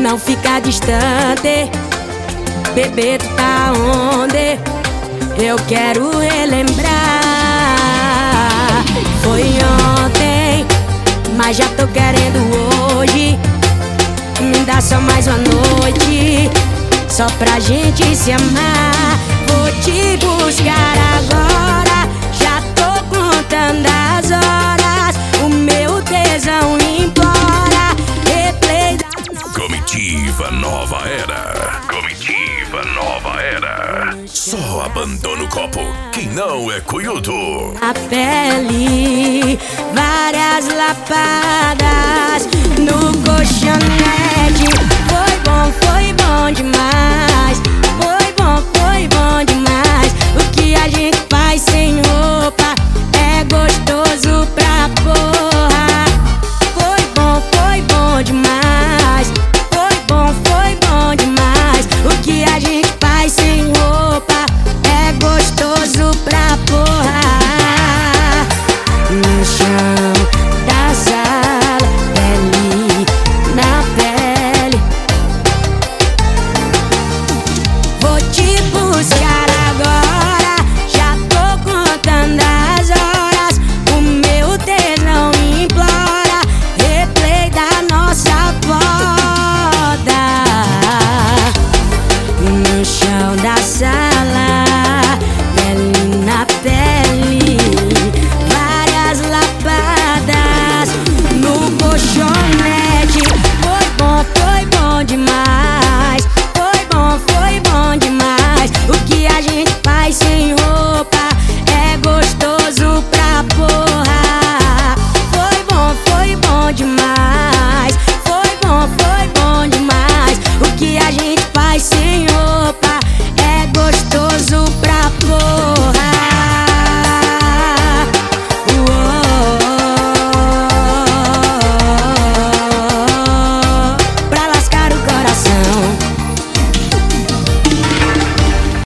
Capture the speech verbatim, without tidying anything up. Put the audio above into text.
não fica distante. Bebê, tu tá onde? Eu quero relembrar. Foi ontem, mas já tô querendo hoje. Me dá só mais uma noite, só pra gente se amar. Vou te buscar agora, já tô contando as horas. O meu tesão implora. Replay da Comitiva Nova Era. Comitiva Nova Era. Só abandona o copo quem não é cunhudo. a pele, várias lapadas no colchonete.